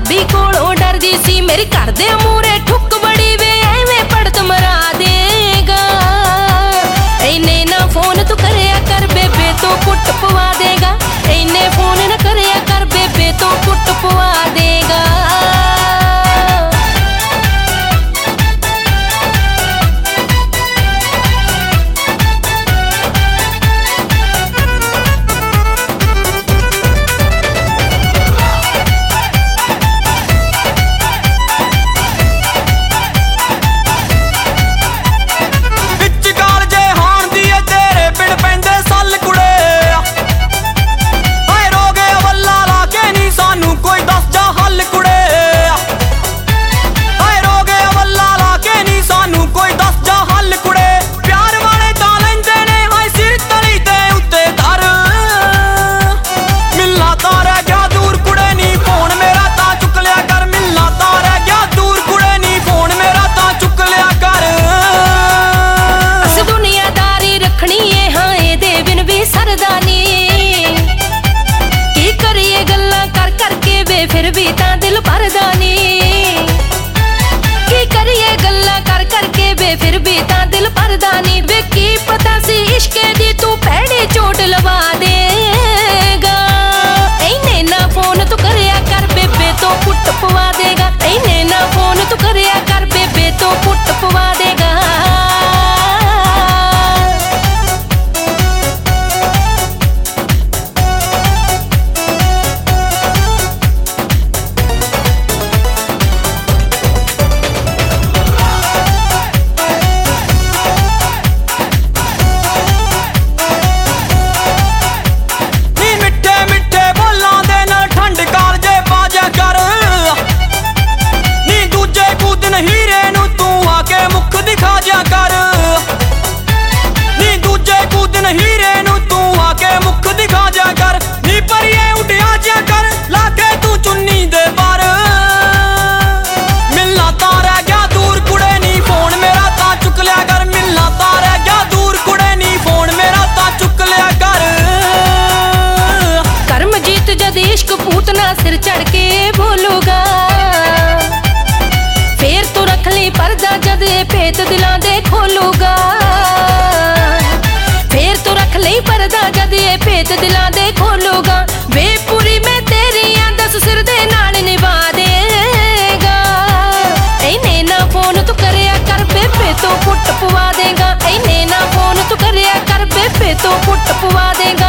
भाभी कोलों डरदी सी मेरी कर दे मूरे ठुक बड़ी वे एवें पड़त मरा देगा। इन्ने ना फोन तू करया कर बेबे तो कुट पवा देगा। इन्ने फोन न करया कर बेबे तो कुट पवा देगा। फिर भी तां दिल भरदा नी की करिए गल्ला कर करके वे फिर भी तां दिल भरदा नी। वे की पता सी इश्के दी तू भैड़ी चोट लवा देगा। इन्ने ना फोन तू करया कर बेबे तो कुट पवा देगा। इन्ने ना फोन तू करया कर बेबे तो कुट पवा देगा। हीरे नू तू आके मुख दिखा जा कर नी परिए उठ आ जा कर लाके तू चुन्नी दे पर। मिलना ता रह गया दूर कुड़े नी फोन मेरा ता चुक लिया कर। मिलना ता रह गया दूर कुड़े नी फोन मेरा ता चुक लिया कर। कर्मजीत जद इश्क पूतना सिर चढ़ के बोलूगा फिर तू रख ली पर्दा जद भेत दिलां दे खोलूगा। फिर तू रख ले पर्दा जद ये भेत दिलां दे खोलूगा। वे पूरी मैं तेरी दस सिर दे नाल निभा देगा। इन्ने ना फोन तू करया कर बेबे तो कुट पवा देगा। इन्ने ना फोन तू करया कर बेबे तो कुट पवा देगा।